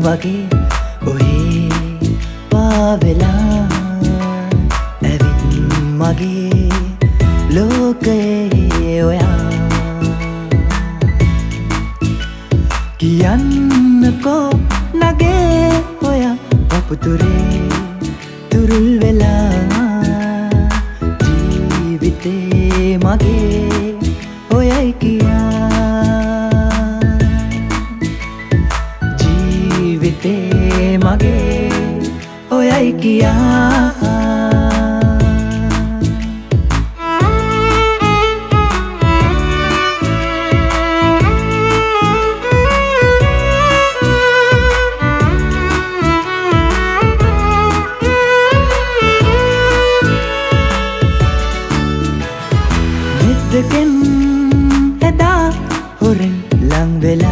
වගේ ඔහේ පාවෙලා ඇවිත් මගේ ලෝකයේ ඔයා කියන්නකෝ නගේ ඔයා වපුතුරේ තුරුල් වෙලා ජීවිතේ මගේ ඔයයි කියා ජීවිතේ මගේ ඔයයි කියා දෙකෙන් එදා හොරෙන් ලං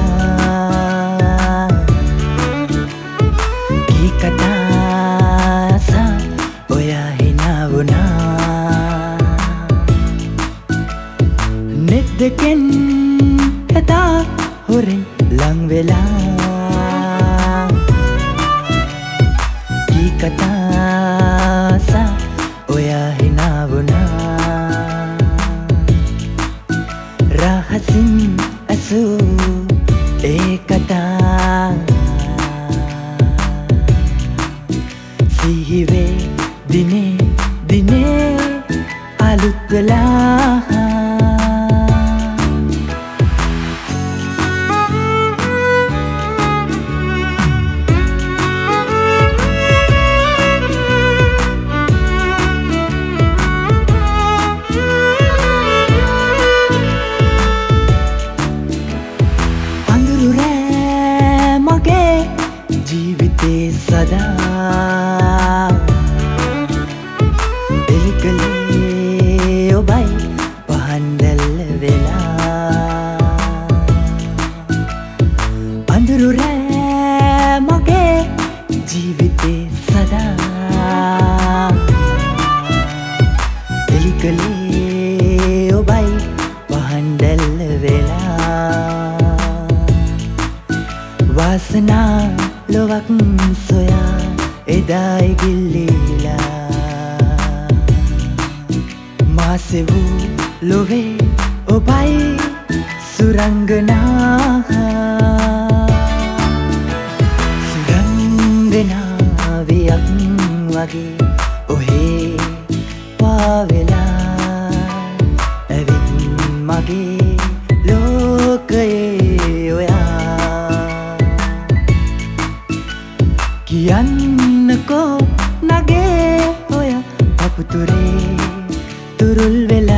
වෙලා කී කතාසා ඔයා හිනා වුණා නෙත් දෙකෙන් එදා හොරෙන් ලං වෙලා කී කතාසා ඔයා හිනා වුණා රහසින් ඇසූ ඒ කතා සිහිවේ දිනේ දිනේ අලුත් වෙලා ජීවිතේ සදා එලිකලේ ඔබයි පහන් දැල්ල වෙලා අඳුරු රෑ මගේ ජීවිතේ සදා එලිකලේ ඔබයි පහන් දැල්ල වෙලා වාසනා ලොවක් සොයා එදායි ගිල්ලීලා මාසෙවූ ලොවේ ඔබයි සුරංගනා සුරංගනාවියක් වගේ ඔහේ පාවෙලා ඇවිත් මගේ ලෝකයේ ඔයා කියන්නකෝ නගේ ඔයා වපුතුරේ තුරුල් වෙලා